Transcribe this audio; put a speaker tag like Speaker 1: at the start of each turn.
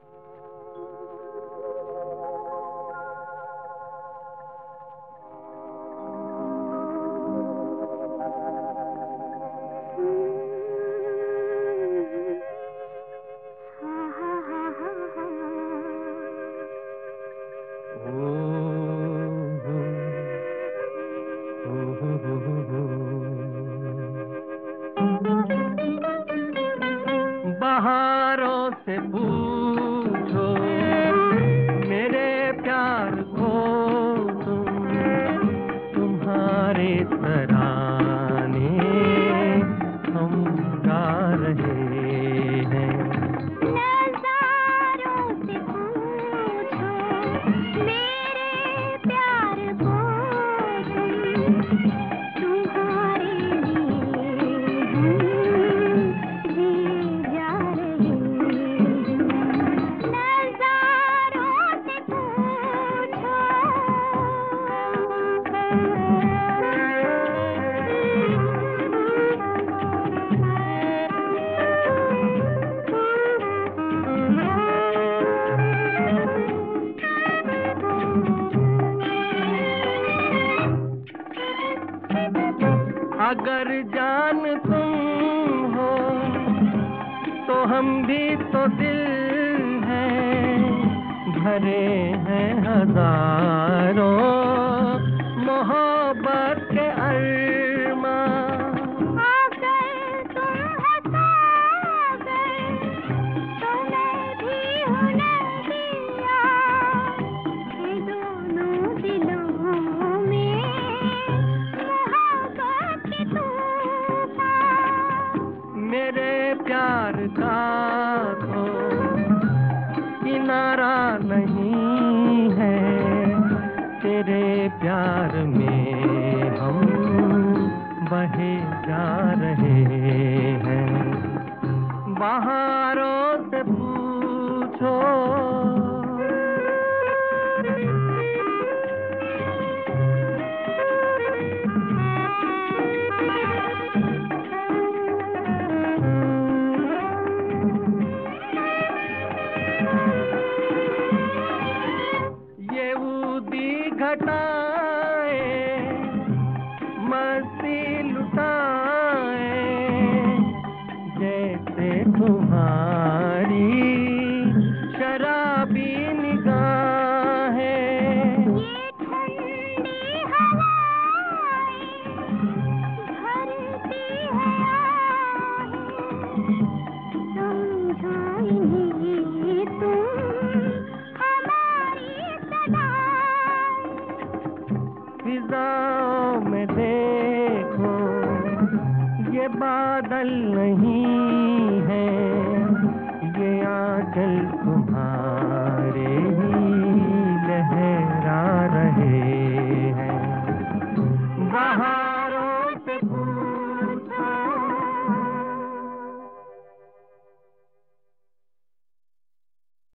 Speaker 1: बहारों से पूछो मेरे प्यार को तुम्हारे तराने हम गा रहे हैं।
Speaker 2: नज़ारों से पूछो मेरे प्यार को तुम्हारे
Speaker 1: अगर जान तुम हो तो हम भी तो दिल हैं, भरे हैं हजारों मोहब्बत के अरमां।
Speaker 2: अगर तुम हो सागर तो मैं भी हूँ नदिया, ये दोनों दिलों में
Speaker 1: मेरे प्यार का तो किनारा नहीं है, तेरे प्यार में हम बहे जा रहे हैं। बहारों से पूछो घटाए मस्ती लुटाए, जैसे तुम्हारी शराबी निगाहें।
Speaker 2: ये ठंडी हवाएं भरती है आहें, समझो इन्हें तुम हमारी सदाएं।
Speaker 1: फिजाओं में देखो ये बादल नहीं है, ये आंचल तुम्हारा